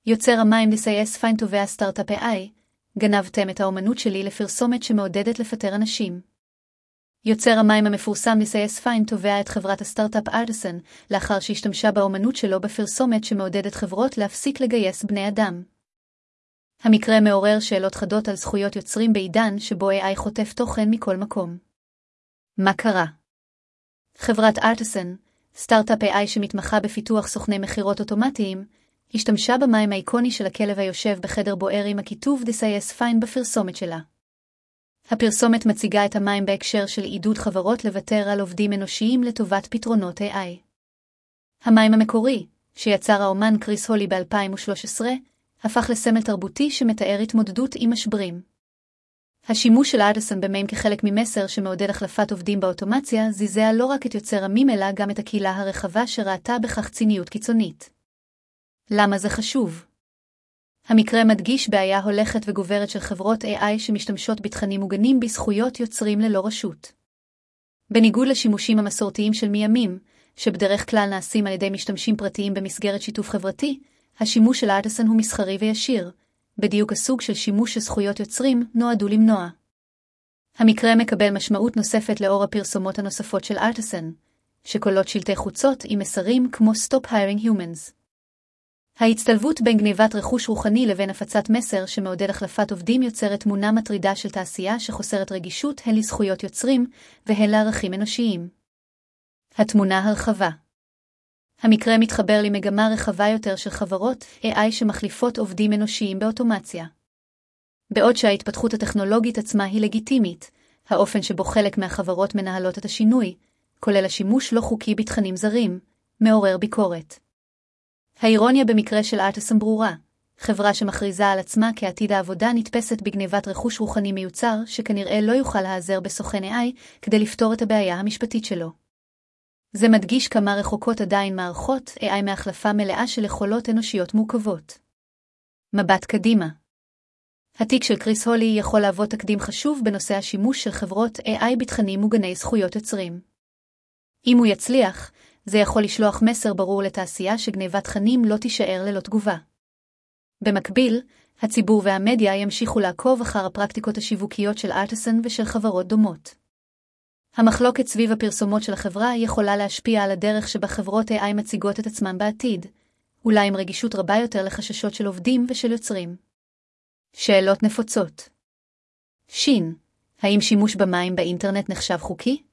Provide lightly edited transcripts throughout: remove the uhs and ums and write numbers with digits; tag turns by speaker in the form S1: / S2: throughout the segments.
S1: יוצר המים DCS Fine תובע סטארט-אפ AI, גנבתם את האומנות שלי לפרסומת שמעודדת לפטר אנשים. יוצר המים המפורסם DCS Fine תובע את חברת הסטארט-אפ Artisan, לאחר שהשתמשה באומנות שלו בפרסומת שמעודדת חברות להפסיק לגייס בני אדם. המקרה מעורר שאלות חדות על זכויות יוצרים בעידן שבו AI חוטף תוכן מכל מקום. מה קרה? חברת Artisan, סטארט-אפ AI שמתמחה בפיתוח סוכני מחירות אוטומטיים, השתמשה במים האיקוני של הכלב היושב בחדר בוער עם הכיתוב DCS Fine בפרסומת שלה. הפרסומת מציגה את המים בהקשר של עידוד חברות לוותר על עובדים אנושיים לטובת פתרונות AI. המים המקורי, שיצר האומן קריס הולי ב-2013, הפך לסמל תרבותי שמתאר התמודדות עם משברים. השימוש של ארטיסן במים כחלק ממסר שמעודד החלפת עובדים באוטומציה זיזע לא רק את יוצר המים אלא גם את הקהילה הרחבה שראתה בכך ציניות קיצונית. למה זה חשוב? המקרה מדגיש בעיה הולכת וגוברת של חברות AI שמשתמשות בתכנים מוגנים בזכויות יוצרים ללא רשות. בניגוד לשימושים המסורתיים של מימים, שבדרך כלל נעשים על ידי משתמשים פרטיים במסגרת שיתוף חברתי, השימוש של ארטיסן הוא מסחרי וישיר, בדיוק הסוג של שימוש שזכויות יוצרים נועדו למנוע. המקרה מקבל משמעות נוספת לאור הפרסומות הנוספות של ארטיסן, שכוללות שלטי חוצות עם מסרים כמו Stop Hiring Humans. ההצטלבות בין גניבת רכוש רוחני לבין הפצת מסר שמעודד החלפת עובדים יוצרת תמונה מטרידה של תעשייה שחוסרת רגישות הן לזכויות יוצרים והן לערכים אנושיים. התמונה הרחבה. המקרה מתחבר למגמה רחבה יותר של חברות AI שמחליפות עובדים אנושיים באוטומציה. בעוד שההתפתחות הטכנולוגית עצמה היא לגיטימית, האופן שבו חלק מהחברות מנהלות את השינוי, כולל השימוש לא חוקי בתכנים זרים, מעורר ביקורת. האירוניה במקרה של ארטיסן ברורה, חברה שמכריזה על עצמה כעתיד העבודה נתפסת בגניבת רכוש רוחני מיוצר שכנראה לא יוכל להיעזר בסוכן AI כדי לפתור את הבעיה המשפטית שלו. זה מדגיש כמה רחוקות עדיין מערכות AI מהחלפה מלאה של יכולות אנושיות מורכבות. מבט קדימה. התיק של קריס הולי יכול להוות תקדים חשוב בנושא השימוש של חברות AI בתכנים מוגני זכויות יוצרים. אם הוא יצליח, זה יכול לשלוח מסר ברור לתעשייה שגניבת תכנים לא תישאר ללא תגובה. במקביל, הציבור והמדיה ימשיכו לעקוב אחר הפרקטיקות השיווקיות של ארטיסן ושל חברות דומות. המחלוקת סביב הפרסומות של החברה יכולה להשפיע על הדרך שבה חברות AI מציגות את עצמן בעתיד, אולי עם רגישות רבה יותר לחששות של עובדים ושל יוצרים. שאלות נפוצות. שין, האם שימוש במים באינטרנט נחשב חוקי?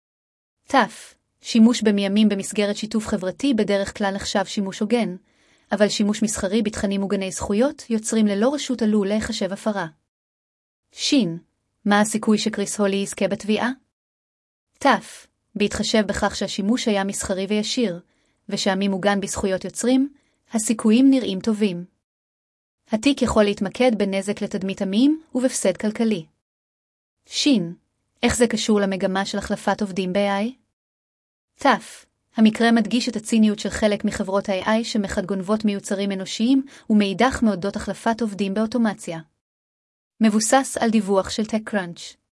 S1: תף, שימוש במימים במסגרת שיתוף חברתי בדרך כלל נחשב שימוש הוגן, אבל שימוש מסחרי בתכנים מוגני זכויות יוצרים ללא רשות עלול להיחשב הפרה. שין, מה הסיכוי שקריס הולי יזכה בתביעה? תף, בהתחשב בכך שהשימוש היה מסחרי וישיר, ושהמים מוגן בזכויות יוצרים, הסיכויים נראים טובים. התיק יכול להתמקד בנזק לתדמית המים ובפסד כלכלי. שין, איך זה קשור למגמה של החלפת עובדים ב-AI? תף, המקרה מדגיש את הציניות של חלק מחברות ה-AI שמחד גונבות מיוצרים אנושיים ומאידך מעודדות החלפת עובדים באוטומציה. מבוסס על דיווח של TechCrunch.